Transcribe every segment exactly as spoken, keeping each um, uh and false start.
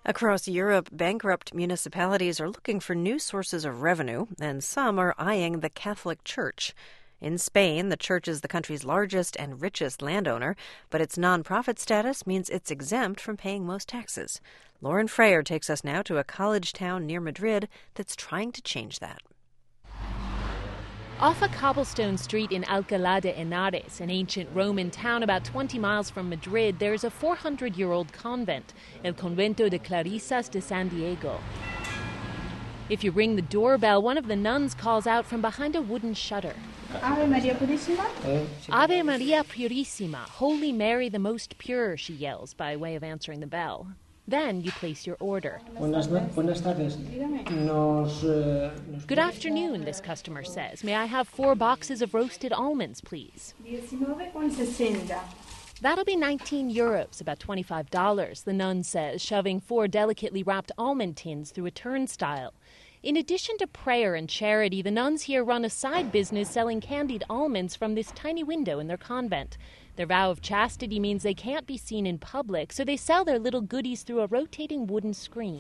Across Europe, bankrupt municipalities are looking for new sources of revenue, and some are eyeing the Catholic Church. In Spain, the church is the country's largest and richest landowner, but its nonprofit status means it's exempt from paying most taxes. Lauren Freyer takes us now to a college town near Madrid that's trying to change that. Off a cobblestone street in Alcalá de Henares, an ancient Roman town about twenty miles from Madrid, there's a four hundred year old convent, El Convento de Clarisas de San Diego. If you ring the doorbell, one of the nuns calls out from behind a wooden shutter. Ave Maria Purissima? Ave Maria Purissima, Holy Mary the Most Pure, she yells by way of answering the bell. Then you place your order. Buenas, buenas tardes. Nos, uh, nos Good afternoon, this customer says. May I have four boxes of roasted almonds, please? nineteen con sesenta. That'll be nineteen euros, about twenty-five dollars, the nun says, shoving four delicately wrapped almond tins through a turnstile. In addition to prayer and charity, the nuns here run a side business selling candied almonds from this tiny window in their convent. Their vow of chastity means they can't be seen in public, so they sell their little goodies through a rotating wooden screen.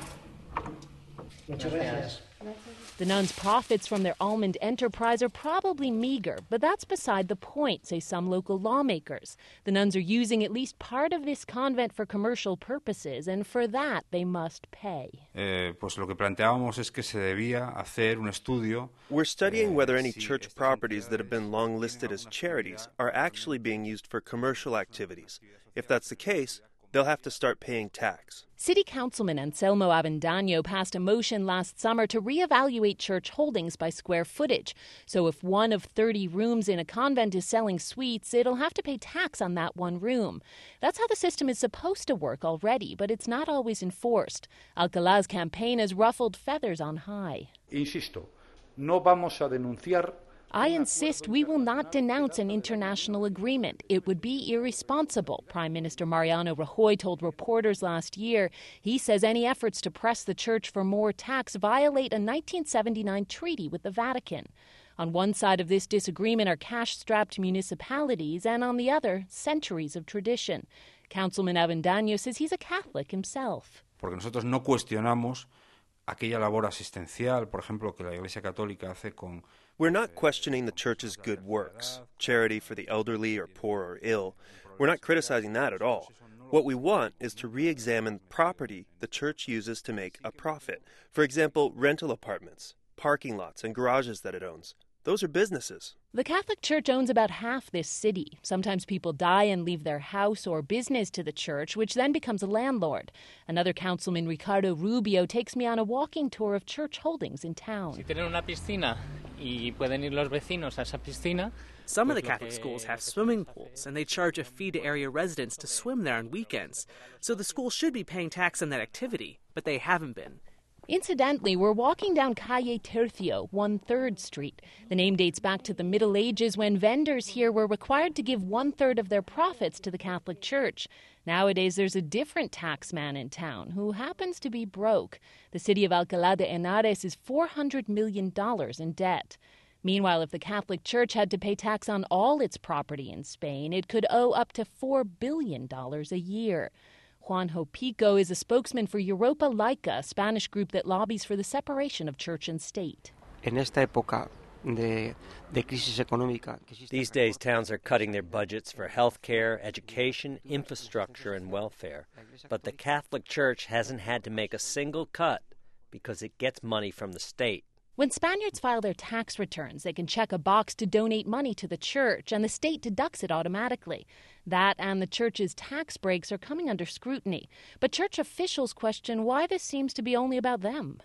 Muchas gracias. The nuns' profits from their almond enterprise are probably meager, but that's beside the point, say some local lawmakers. The nuns are using at least part of this convent for commercial purposes, and for that they must pay. Eh, pues lo que planteábamos es que se debía hacer un estudio. We're studying whether any church properties that have been long listed as charities are actually being used for commercial activities. If that's the case, they'll have to start paying tax. City Councilman Anselmo Avendaño passed a motion last summer to reevaluate church holdings by square footage. So if one of thirty rooms in a convent is selling sweets, it'll have to pay tax on that one room. That's how the system is supposed to work already, but it's not always enforced. Alcalà's campaign has ruffled feathers on high. Insisto, no vamos a denunciar. I insist we will not denounce an international agreement. It would be irresponsible, Prime Minister Mariano Rajoy told reporters last year. He says any efforts to press the church for more tax violate a nineteen seventy-nine treaty with the Vatican. On one side of this disagreement are cash-strapped municipalities, and on the other, centuries of tradition. Councilman Avendaño says he's a Catholic himself. Porque nosotros no cuestionamos aquella labor asistencial, por ejemplo, que la Iglesia Católica hace con. We're not questioning the church's good works, charity for the elderly or poor or ill. We're not criticizing that at all. What we want is to re-examine property the church uses to make a profit. For example, rental apartments, parking lots, and garages that it owns. Those are businesses. The Catholic Church owns about half this city. Sometimes people die and leave their house or business to the church, which then becomes a landlord. Another councilman, Ricardo Rubio, takes me on a walking tour of church holdings in town. Si tienen una piscina y pueden ir los vecinos a esa piscina. Some of the Catholic schools have swimming pools, and they charge a fee to area residents to swim there on weekends. So the school should be paying tax on that activity, but they haven't been. Incidentally, we're walking down Calle Tercio, one-third street. The name dates back to the Middle Ages when vendors here were required to give one-third of their profits to the Catholic Church. Nowadays, there's a different taxman in town who happens to be broke. The city of Alcalá de Henares is four hundred million dollars in debt. Meanwhile, if the Catholic Church had to pay tax on all its property in Spain, it could owe up to four billion dollars a year. Juanjo Pico is a spokesman for Europa Laica, a Spanish group that lobbies for the separation of church and state. En esta época de, de crisis económica. These days, towns are cutting their budgets for health care, education, infrastructure, and welfare. But the Catholic Church hasn't had to make a single cut because it gets money from the state. When Spaniards file their tax returns, they can check a box to donate money to the church, and the state deducts it automatically. That and the church's tax breaks are coming under scrutiny. But church officials question why this seems to be only about them.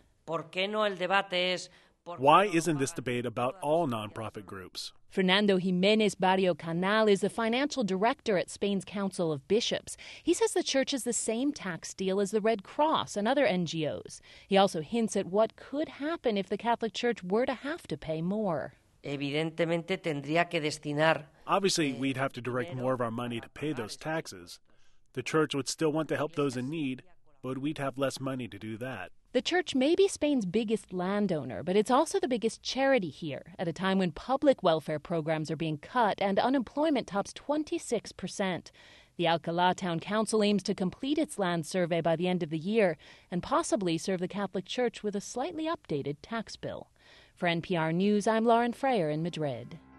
Why isn't this debate about all nonprofit groups? Fernando Jimenez Barrio Canal is the financial director at Spain's Council of Bishops. He says the church has the same tax deal as the Red Cross and other N G Os. He also hints at what could happen if the Catholic Church were to have to pay more. Obviously, we'd have to direct more of our money to pay those taxes. The church would still want to help those in need, but we'd have less money to do that. The church may be Spain's biggest landowner, but it's also the biggest charity here, at a time when public welfare programs are being cut and unemployment tops twenty-six percent. The Alcalá Town Council aims to complete its land survey by the end of the year and possibly serve the Catholic Church with a slightly updated tax bill. For N P R News, I'm Lauren Freyer in Madrid.